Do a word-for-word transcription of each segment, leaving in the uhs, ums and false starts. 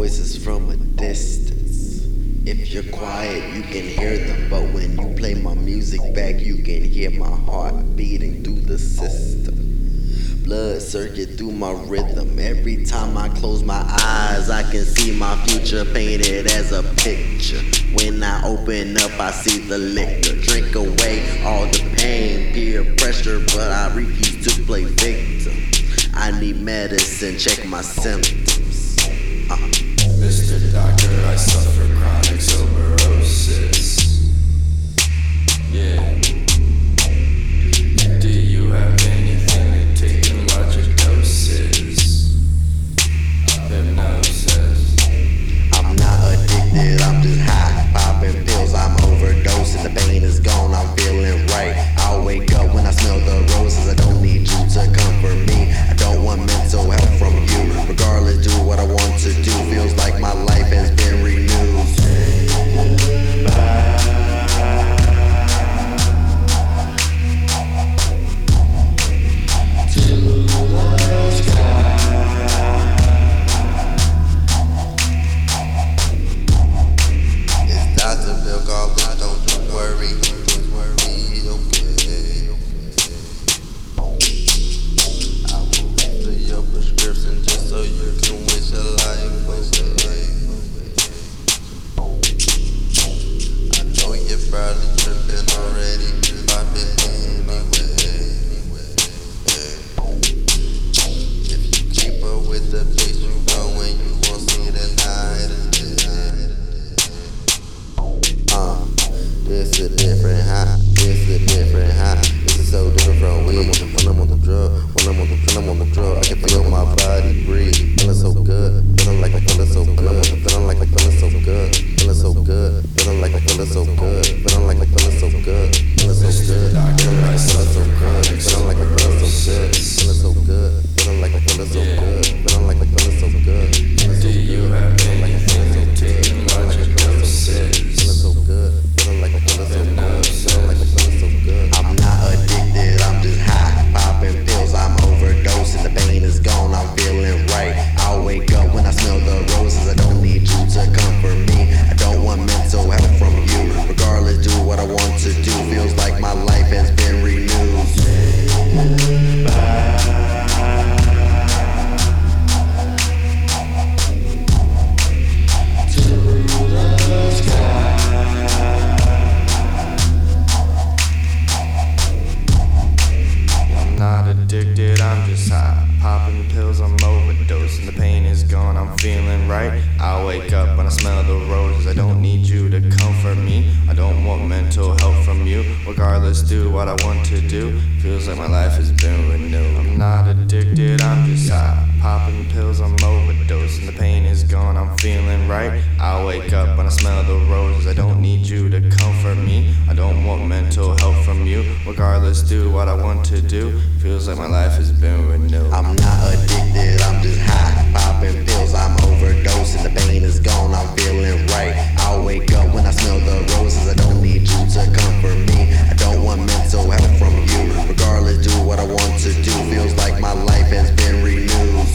voices from a distance. If you're quiet, you can hear them, but when you play my music back, you can hear my heart beating through the system. Blood circuit through my rhythm. Every time I close my eyes, I can see my future painted as a picture. When I open up, I see the liquor. Drink away all the pain, peer pressure, but I refuse to play victim. I need medicine, check my symptoms. Uh. Mister Doctor, I suffer chronic soberosis. Yeah. Do you have anything to take in larger doses? Hypnosis. I'm not addicted, I'm just high. Popping pills, I'm overdosing. The pain is gone, I'm feeling right. I'll wake up when I smell the roses. I don't need you to comfort me. I don't want mental help from you. Regardless, do what I want to do. Feels like my life has been renewed. It's a different high, it's a different high. This is so different from weed. When I'm on the drug, when I'm on the, when I'm on the drug, I can feel my body breathe. Feeling so good, feeling like I'm feeling so good. Feeling like I'm feeling so good, feeling so good. Feeling like I'm feeling so good, feeling like I'm feeling so good. Feeling so good, feeling like I'm feeling so good. Feeling like I'm feeling so good, feeling so good. Feeling like I'm feeling so good, feeling like I'm feeling so good. Do you have anything to take in larger doses? Feeling so good. I'm not addicted, I'm just high. Popping pills, I'm overdosing. The pain is gone, I'm feeling right. I'll wake up when I smell the roses. I don't need you to comfort me. I don't want mental help from you. Regardless, do what I want to do. Feels like my life has been renewed. Addicted, I'm just high. Popping pills, I'm overdosing. The pain is gone, I'm feeling right. I wake up when I smell the roses. I don't need you to comfort me. I don't want mental help from you. Regardless, do what I want to do. Feels like my life has been renewed. I'm not addicted, I'm just high. Popping pills, I'm overdosing. The pain is gone, I'm feeling right. I wake up when I smell the roses. I don't need you to comfort me. I don't want mental help from you. Regardless, do what I want to do. Feels like my life has been renewed. I'm not addicted, I'm just high. Popping pills, I'm overdosing. The pain is gone, I'm feeling right. I'll wake up when I smell the roses. I don't need you to comfort me. I don't want mental help from you. Regardless, do what I want to do. Feels like my life has been renewed.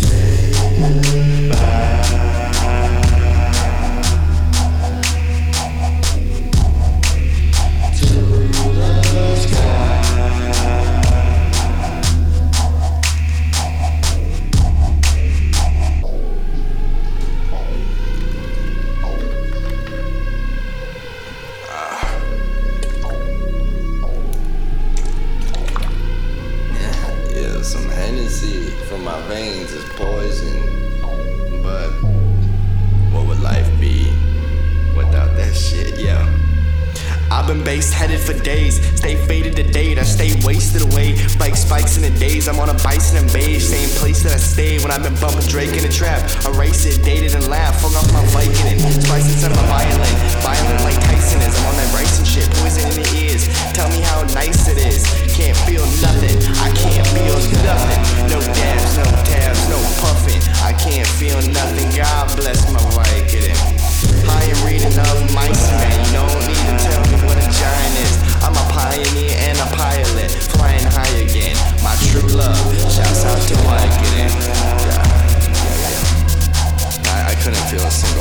Some Hennessy from my veins is poison, but what would life be without that shit, yeah? I've been base headed for days, stay faded to date, I stay wasted away. Bike spikes in the days, I'm on a bison and beige. Same place that I stayed when I've been bumping Drake in the trap. Erase it, dated and laugh, fuck off my Viking and spice instead of my violin. Violent like Tyson is, I'm on that Bryson shit, poison in the ears. Tell me how nice it is, can't feel nothing, I can't feel nothing. No dabs, no tabs, no puffing, I can't feel nothing. God bless my Vicodin. I am reading of mice, man, you don't need to tell me what a giant is. I'm a pioneer and a pilot, flying high again. My true love, shouts out to Vicodin. Yeah, yeah, yeah. I, I couldn't feel a single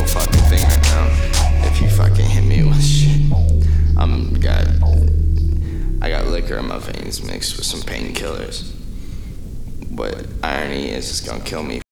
mixed with some painkillers. What irony is, it's gonna kill me.